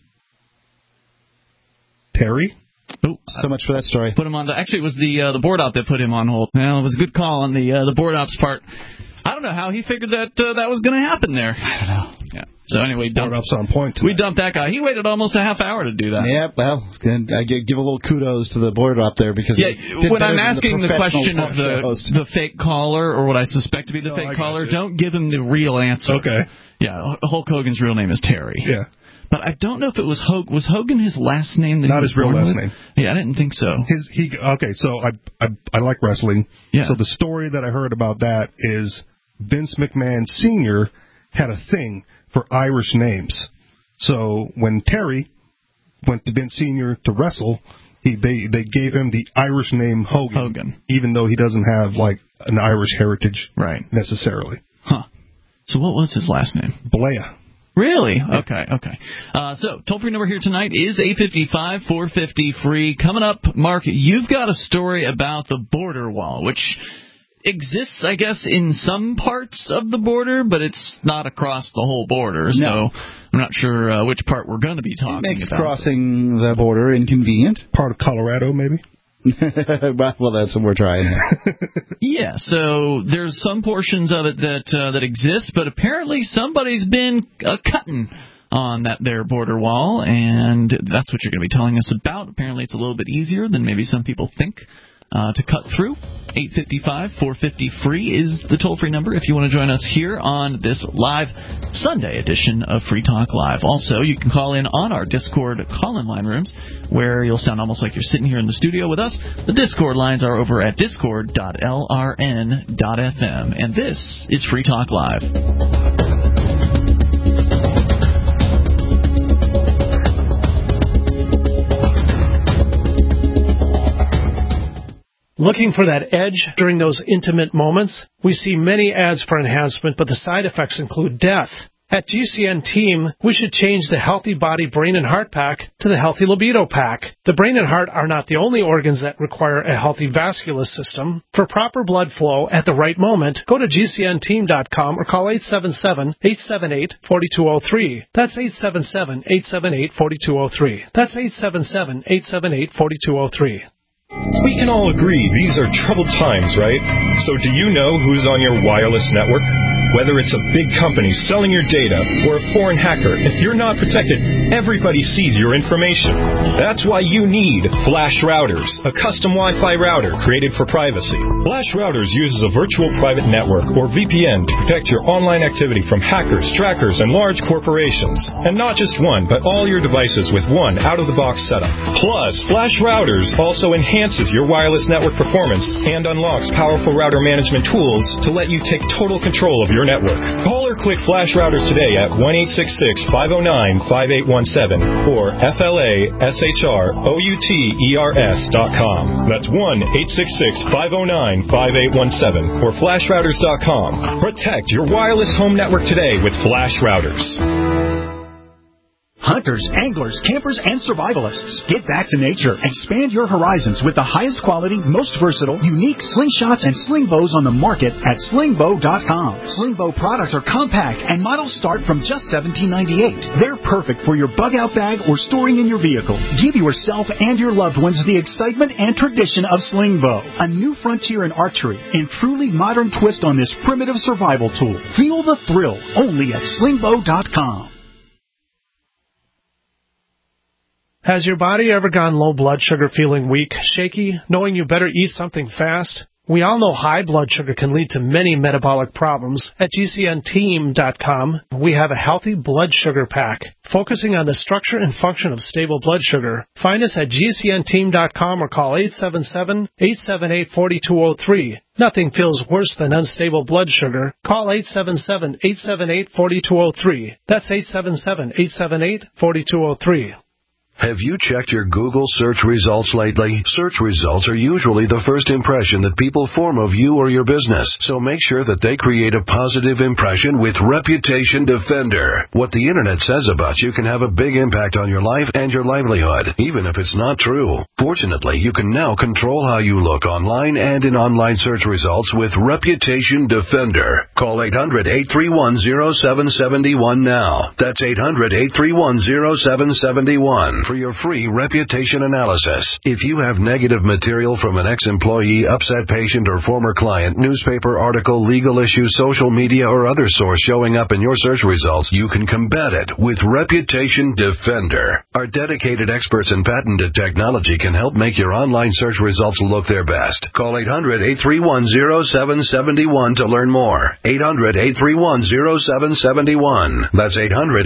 Terry? Oh, so much for that story. Put him on. Actually, it was the board op that put him on hold. Well, it was a good call on the board op's part. I don't know how he figured that was going to happen there. I don't know. Yeah. So anyway, board op's on point tonight. We dumped that guy. He waited almost a half hour to do that. Yeah, well, I give a little kudos to the board op there because when I'm asking the question of the fake caller or what I suspect to be the fake caller, don't give him the real answer. Okay. Yeah, Hulk Hogan's real name is Terry. Yeah. But I don't know if it was Hogan. Was Hogan his last name? Not his real last name. Yeah, I didn't think so. So I like wrestling. Yeah. So the story that I heard about that is Vince McMahon Sr. had a thing for Irish names. So when Terry went to Vince Sr. to wrestle, they gave him the Irish name Hogan, even though he doesn't have like an Irish heritage necessarily. Huh. So what was his last name? Blair. Really? Okay. So, toll-free number here tonight is 855-450-FREE. Coming up, Mark, you've got a story about the border wall, which exists, I guess, in some parts of the border, but it's not across the whole border. No. So, I'm not sure which part we're going to be talking about. It makes crossing the border inconvenient. Part of Colorado, maybe? Well, that's what we're trying. Yeah, so there's some portions of it that exist, but apparently somebody's been cutting on that there border wall, and that's what you're going to be telling us about. Apparently it's a little bit easier than maybe some people think to cut through. 855-450-FREE is the toll-free number if you want to join us here on this live Sunday edition of Free Talk Live. Also, you can call in on our Discord call-in line rooms, where you'll sound almost like you're sitting here in the studio with us. The Discord lines are over at discord.lrn.fm. And this is Free Talk Live. Looking for that edge during those intimate moments? We see many ads for enhancement, but the side effects include death. At GCN Team, we should change the Healthy Body, Brain, and Heart Pack to the Healthy Libido Pack. The brain and heart are not the only organs that require a healthy vascular system. For proper blood flow at the right moment, go to GCNteam.com or call 877-878-4203. That's 877-878-4203. That's 877-878-4203. We can all agree these are troubled times, right? So do you know who's on your wireless network? Whether it's a big company selling your data or a foreign hacker, if you're not protected, everybody sees your information. That's why you need Flash Routers, a custom Wi-Fi router created for privacy. Flash Routers uses a virtual private network, or VPN, to protect your online activity from hackers, trackers, and large corporations. And not just one, but all your devices with one out-of-the-box setup. Plus, Flash Routers also enhances your wireless network performance and unlocks powerful router management tools to let you take total control of your network. Call or click Flash Routers today at 1-866-509-5817 or FLASHROUTERS.com. That's 1-866-509-5817 or FlashRouters.com. Protect your wireless home network today with Flash Routers. Hunters, anglers, campers, and survivalists. Get back to nature. Expand your horizons with the highest quality, most versatile, unique slingshots and sling bows on the market at slingbow.com. Sling bow products are compact and models start from just $17.98. They're perfect for your bug-out bag or storing in your vehicle. Give yourself and your loved ones the excitement and tradition of sling bow, a new frontier in archery and truly modern twist on this primitive survival tool. Feel the thrill only at slingbow.com. Has your body ever gone low blood sugar, feeling weak, shaky, knowing you better eat something fast? We all know high blood sugar can lead to many metabolic problems. At GCNteam.com, we have a healthy blood sugar pack, focusing on the structure and function of stable blood sugar. Find us at GCNteam.com or call 877-878-4203. Nothing feels worse than unstable blood sugar. Call 877-878-4203. That's 877-878-4203. Have you checked your Google search results lately? Search results are usually the first impression that people form of you or your business, so make sure that they create a positive impression with Reputation Defender. What the Internet says about you can have a big impact on your life and your livelihood, even if it's not true. Fortunately, you can now control how you look online and in online search results with Reputation Defender. Call 800-831-0771 now. That's 800-831-0771. For your free reputation analysis. If you have negative material from an ex-employee, upset patient, or former client, newspaper article, legal issue, social media, or other source showing up in your search results, you can combat it with Reputation Defender. Our dedicated experts in patented technology can help make your online search results look their best. Call 800-831-0771 to learn more. 800-831-0771. That's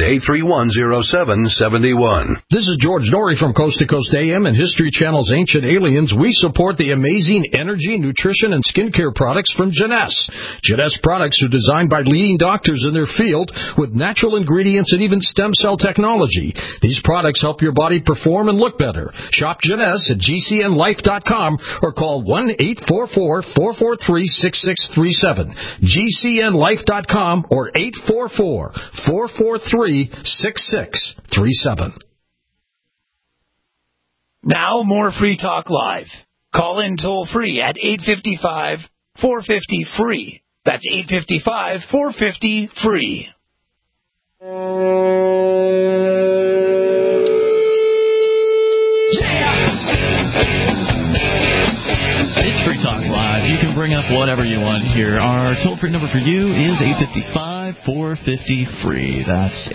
800-831-0771. This is George Norrie from Coast to Coast AM and History Channel's Ancient Aliens. We support the amazing energy, nutrition, and skincare products from Jeunesse. Jeunesse products are designed by leading doctors in their field with natural ingredients and even stem cell technology. These products help your body perform and look better. Shop Jeunesse at GCNlife.com or call 1-844-443-6637. GCNlife.com or 844-443-6637. Now more Free Talk Live. Call in toll free at 855-450-FREE. That's 855-450-FREE. It's Free Talk Live. You can bring up whatever you want here. Our toll-free number for you is 855-450-FREE. That's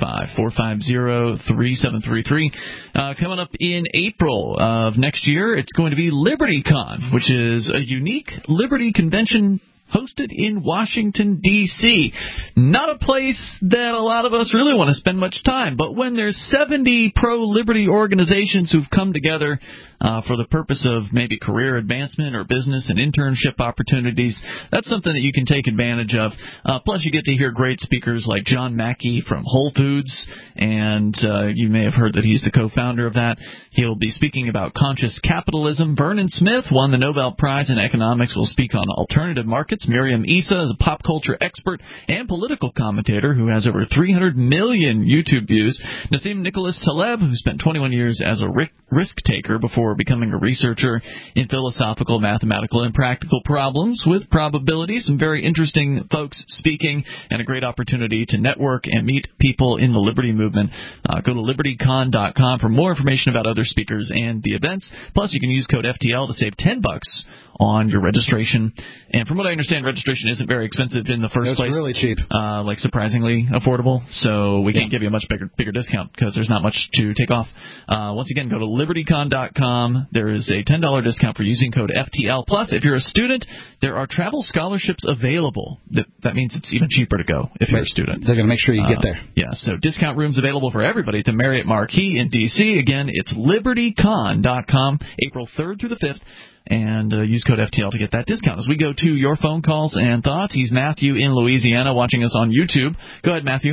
855-450-3733. Coming up in April of next year, it's going to be LibertyCon, which is a unique Liberty convention hosted in Washington, D.C. Not a place that a lot of us really want to spend much time, but when there's 70 pro-liberty organizations who've come together for the purpose of maybe career advancement or business and internship opportunities, that's something that you can take advantage of. Plus, you get to hear great speakers like John Mackey from Whole Foods, and you may have heard that he's the co-founder of that. He'll be speaking about conscious capitalism. Vernon Smith won the Nobel Prize in Economics, will speak on alternative markets. Miriam Issa is a pop culture expert and political commentator who has over 300 million YouTube views. Nassim Nicholas Taleb, who spent 21 years as a risk-taker before becoming a researcher in philosophical, mathematical, and practical problems with probability. Some very interesting folks speaking, and a great opportunity to network and meet people in the liberty movement. Go to LibertyCon.com for more information about other speakers and the events. Plus, you can use code FTL to save $10 on your registration. And from what I understand, registration isn't very expensive in the first place. It's really cheap. Like surprisingly affordable. So we can't give you a much bigger discount because there's not much to take off. Once again, go to LibertyCon.com. There is a $10 discount for using code FTL. Plus, if you're a student, there are travel scholarships available. That means it's even cheaper to go if you're a student. They're going to make sure you get there. Yeah, so discount rooms available for everybody at the Marriott Marquis in D.C. Again, it's LibertyCon.com, April 3rd through the 5th. And use code FTL to get that discount. As we go to your phone calls and thoughts, he's Matthew in Louisiana watching us on YouTube. Go ahead, Matthew.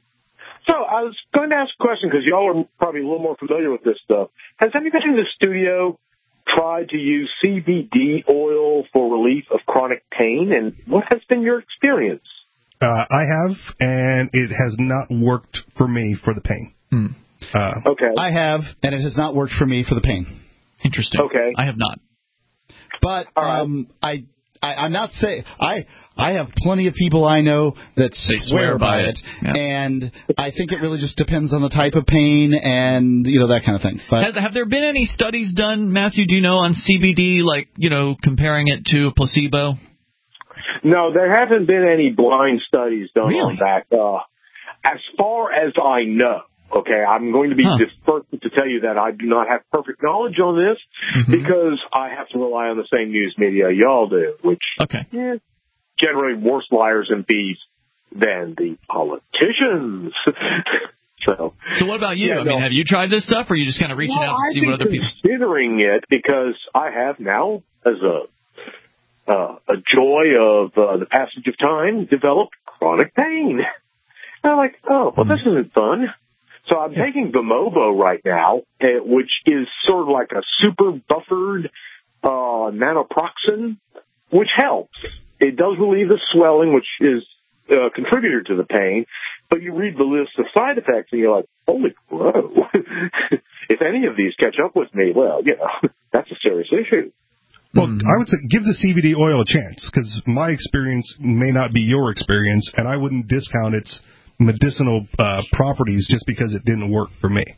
So I was going to ask a question because y'all are probably a little more familiar with this stuff. Has anybody in the studio tried to use CBD oil for relief of chronic pain, and what has been your experience? I have, and it has not worked for me for the pain. Okay. I have, and it has not worked for me for the pain. Interesting. Okay. I have not. But I'm not saying I have plenty of people I know that swear by it, and I think it really just depends on the type of pain and that kind of thing. But have there been any studies done, Matthew? Do you know on CBD, like comparing it to a placebo? No, there haven't been any blind studies done on that. As far as I know. Okay, I'm going to be the first to tell you that I do not have perfect knowledge on this because I have to rely on the same news media y'all do, which generally worse liars and thieves than the politicians. So what about you? Have you tried this stuff, or are you just kind of reaching out to see what other people? I'm considering it because I have now, as a joy of the passage of time, developed chronic pain. And I'm like, this isn't fun. So I'm taking Vimovo right now, which is sort of like a super buffered nanoproxen, which helps. It does relieve the swelling, which is a contributor to the pain. But you read the list of side effects, and you're like, holy crow. If any of these catch up with me, well, that's a serious issue. Well, I would say give the CBD oil a chance, because my experience may not be your experience, and I wouldn't discount its medicinal properties just because it didn't work for me.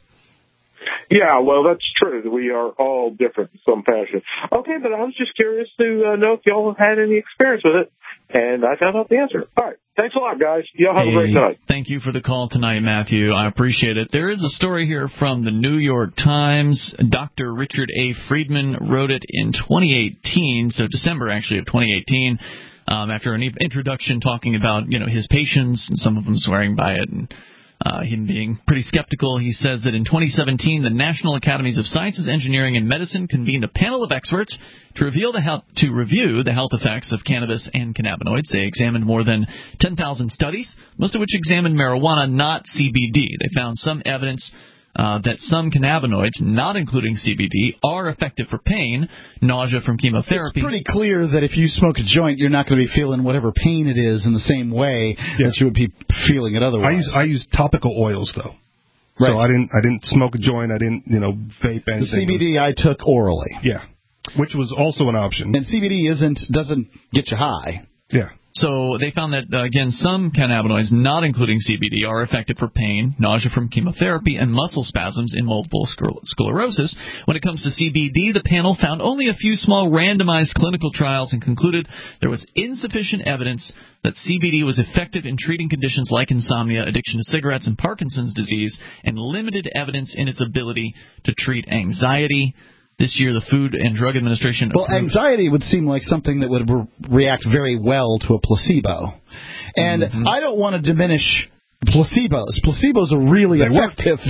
Yeah, well, that's true. We are all different in some fashion. Okay, but I was just curious to know if y'all have had any experience with it, and I found out the answer. All right. Thanks a lot, guys. Y'all have a great night. Thank you for the call tonight, Matthew. I appreciate it. There is a story here from the New York Times. Dr. Richard A. Friedman wrote it in 2018, so December, actually, of 2018, after an introduction talking about, his patients, and some of them swearing by it, and him being pretty skeptical. He says that in 2017, the National Academies of Sciences, Engineering, and Medicine convened a panel of experts to review the health effects of cannabis and cannabinoids. They examined more than 10,000 studies, most of which examined marijuana, not CBD. They found some evidence that some cannabinoids, not including CBD, are effective for pain, nausea from chemotherapy. It's pretty clear that if you smoke a joint, you're not going to be feeling whatever pain it is in the same way that you would be feeling it otherwise. I use topical oils, though. Right. So I didn't smoke a joint. I didn't, vape anything. The CBD I took orally. Yeah, which was also an option. And CBD doesn't get you high. Yeah. So they found that, again, some cannabinoids, not including CBD, are effective for pain, nausea from chemotherapy, and muscle spasms in multiple sclerosis. When it comes to CBD, the panel found only a few small randomized clinical trials and concluded there was insufficient evidence that CBD was effective in treating conditions like insomnia, addiction to cigarettes, and Parkinson's disease, and limited evidence in its ability to treat anxiety. This year, the Food and Drug Administration... Well, anxiety would seem like something that would react very well to a placebo. And I don't want to diminish placebos. Placebos are really effective.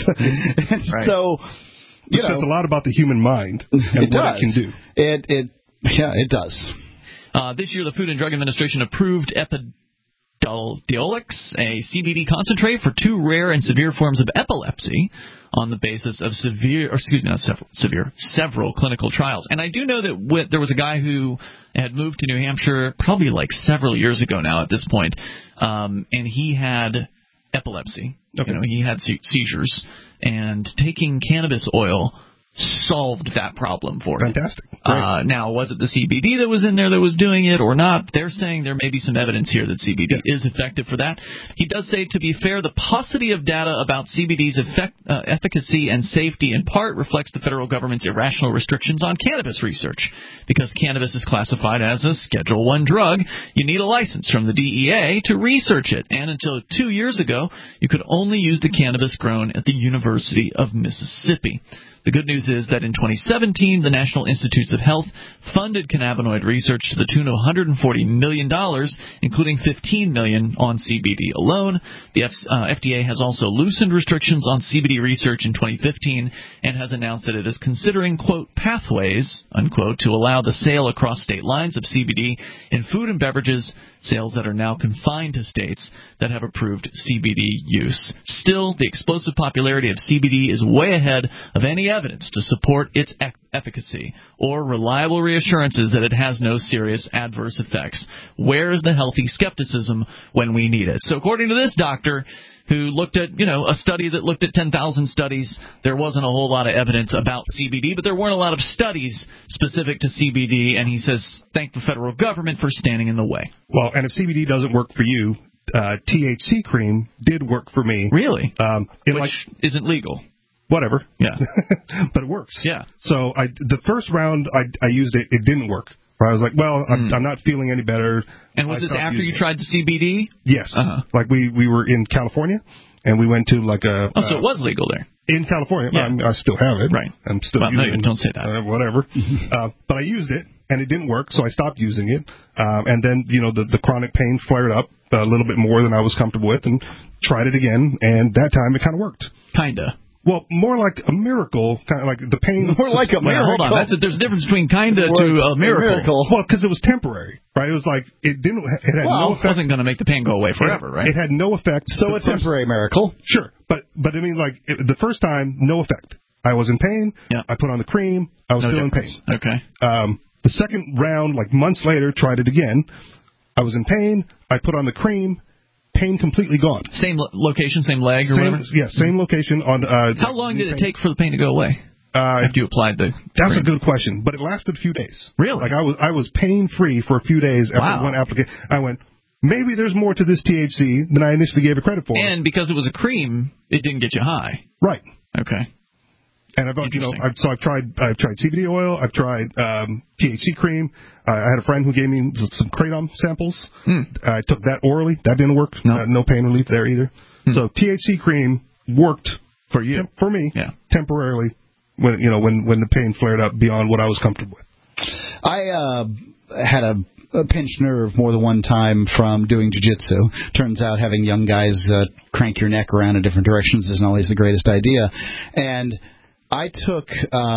So, it says a lot about the human mind and what it can do. It does. This year, the Food and Drug Administration approved Epidiolex, a CBD concentrate for 2 rare and severe forms of epilepsy, on the basis of several clinical trials. And I do know that there was a guy who had moved to New Hampshire probably like several years ago now at this point, and he had epilepsy. Okay. He had seizures, and taking cannabis oil solved that problem for him. Fantastic. Now, was it the CBD that was in there that was doing it or not? They're saying there may be some evidence here that CBD is effective for that. He does say, to be fair, the paucity of data about CBD's efficacy and safety in part reflects the federal government's irrational restrictions on cannabis research. Because cannabis is classified as a Schedule I drug, you need a license from the DEA to research it. And until 2 years ago, you could only use the cannabis grown at the University of Mississippi. The good news is that in 2017, the National Institutes of Health funded cannabinoid research to the tune of $140 million, including $15 million on CBD alone. The FDA has also loosened restrictions on CBD research in 2015 and has announced that it is considering, quote, pathways, unquote, to allow the sale across state lines of CBD in food and beverages, sales that are now confined to states that have approved CBD use. Still, the explosive popularity of CBD is way ahead of any evidence to support its efficacy or reliable reassurances that it has no serious adverse effects. Where is the healthy skepticism when we need it? So according to this doctor who looked at, a study that looked at 10,000 studies, there wasn't a whole lot of evidence about CBD, but there weren't a lot of studies specific to CBD, and he says, thank the federal government for standing in the way. Well, and if CBD doesn't work for you, THC cream did work for me. Really? Which isn't legal. Whatever. Yeah. But it works. Yeah. So the first round I used it, it didn't work. I was like, well, I'm not feeling any better. And was this after you tried the CBD? Yes. Like we were in California, and we went to like a. So it was legal there in California. Yeah. I still have it. Right. I'm still using it. Don't say that. Whatever. But I used it, and it didn't work, so I stopped using it. And then the chronic pain flared up a little bit more than I was comfortable with, and tried it again, and that time it kind of worked. Kinda. Well, more like a miracle, kind of like the pain. More like a miracle. Hold on, there's a difference between kinda to a miracle. Well, because it was temporary, right? It was like it had no effect. It wasn't going to make the pain go away forever, right? It had no effect. So a temporary miracle. Sure, but I mean, like the first time, no effect. I was in pain. Yeah. I put on the cream. I was still in pain. Okay. The second round, like months later, tried it again. I was in pain. I put on the cream. Pain completely gone. Same location, same leg, or whatever. Yeah, same location. On. How long did it take for the pain to go away? After you applied the That's cream? a good question, but it lasted a few days. Really? Like I was pain free for a few days after one application. I went, maybe there's more to this THC than I initially gave it credit for. And because it was a cream, it didn't get you high. Right. Okay. And I've tried CBD oil. I've tried THC cream. I had a friend who gave me some kratom samples. I took that orally. That didn't work. No pain relief there either. So THC cream worked for you, for me, temporarily when the pain flared up beyond what I was comfortable with. I had a pinched nerve more than one time from doing jiu-jitsu. Turns out having young guys crank your neck around in different directions isn't always the greatest idea. And I took,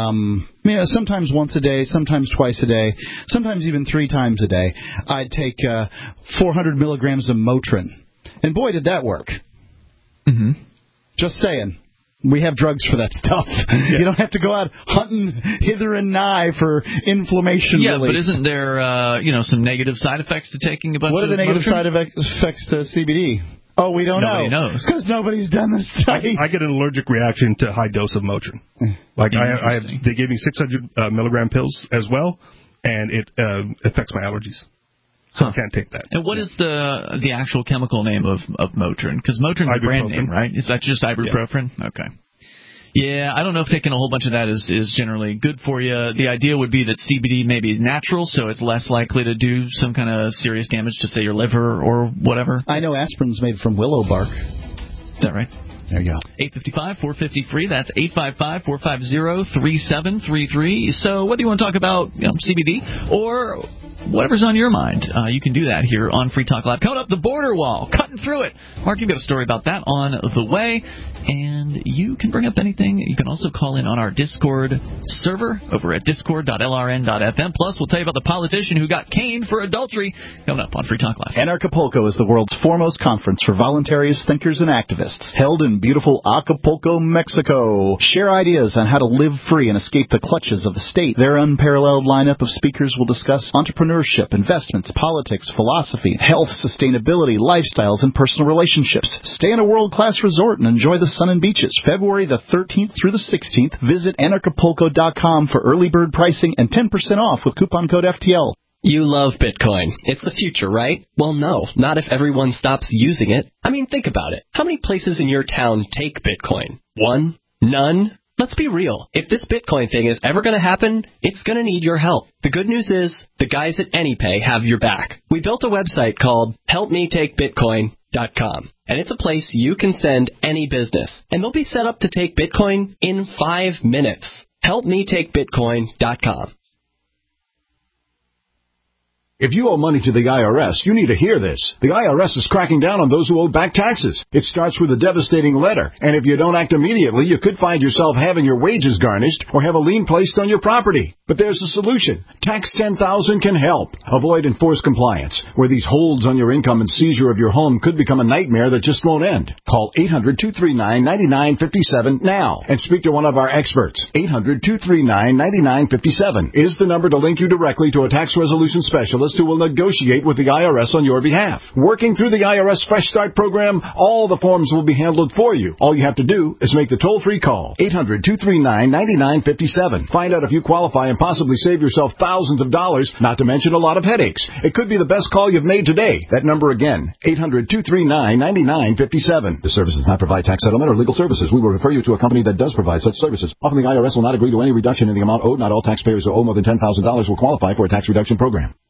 sometimes once a day, sometimes twice a day, sometimes even 3 times a day. I'd take 400 milligrams of Motrin. And boy, did that work. Mm-hmm. Just saying. We have drugs for that stuff. Yeah. You don't have to go out hunting hither and nigh for inflammation relief. But isn't there, some negative side effects to taking a bunch of What are the negative Motrin? side effects to CBD? Oh, we don't Nobody know. knows. Because nobody's done this study. I get an allergic reaction to high dose of Motrin. Like they gave me 600 milligram pills as well, and it affects my allergies. So I can't take that. And what is the actual chemical name of Motrin? Because Motrin's a brand name, right? Is that just ibuprofen? Yeah. Okay. Yeah, I don't know if taking a whole bunch of that is generally good for you. The idea would be that CBD maybe is natural, so it's less likely to do some kind of serious damage to, say, your liver or whatever. I know aspirin's made from willow bark. Is that right? There you go. 855-450-FREE. That's 855-450-3733. So whether you want to talk about CBD or whatever's on your mind, you can do that here on Free Talk Live. Coming up, the border wall, cutting through it. Mark, you've got a story about that on the way, and you can bring up anything. You can also call in on our Discord server over at discord.lrn.fm. Plus, we'll tell you about the politician who got caned for adultery coming up on Free Talk Live. Anarchapulco is the world's foremost conference for voluntarists, thinkers, and activists, held in beautiful Acapulco, Mexico. Share ideas on how to live free and escape the clutches of the state. Their unparalleled lineup of speakers will discuss entrepreneurship, investments, politics, philosophy, health, sustainability, lifestyles, and personal relationships. Stay in a world-class resort and enjoy the sun and beaches. February the 13th through the 16th. Visit anarchapulco.com for early bird pricing and 10% off with coupon code FTL. You love Bitcoin. It's the future, right? Well, no, not if everyone stops using it. I mean, think about it. How many places in your town take Bitcoin? One? None? Let's be real. If this Bitcoin thing is ever going to happen, it's going to need your help. The good news is, the guys at AnyPay have your back. We built a website called HelpMeTakeBitcoin.com, and it's a place you can send any business, and they'll be set up to take Bitcoin in 5 minutes. HelpMeTakeBitcoin.com. If you owe money to the IRS, you need to hear this. The IRS is cracking down on those who owe back taxes. It starts with a devastating letter, and if you don't act immediately, you could find yourself having your wages garnished or have a lien placed on your property. But there's a solution. Tax 10,000 can help. Avoid enforced compliance, where these holds on your income and seizure of your home could become a nightmare that just won't end. Call 800-239-9957 now and speak to one of our experts. 800-239-9957 is the number to link you directly to a tax resolution specialist who will negotiate with the IRS on your behalf. Working through the IRS Fresh Start program, all the forms will be handled for you. All you have to do is make the toll-free call. 800-239-9957. Find out if you qualify and possibly save yourself thousands of dollars, not to mention a lot of headaches. It could be the best call you've made today. That number again, 800-239-9957. This service does not provide tax settlement or legal services. We will refer you to a company that does provide such services. Often the IRS will not agree to any reduction in the amount owed. Not all taxpayers who owe more than $10,000 will qualify for a tax reduction program.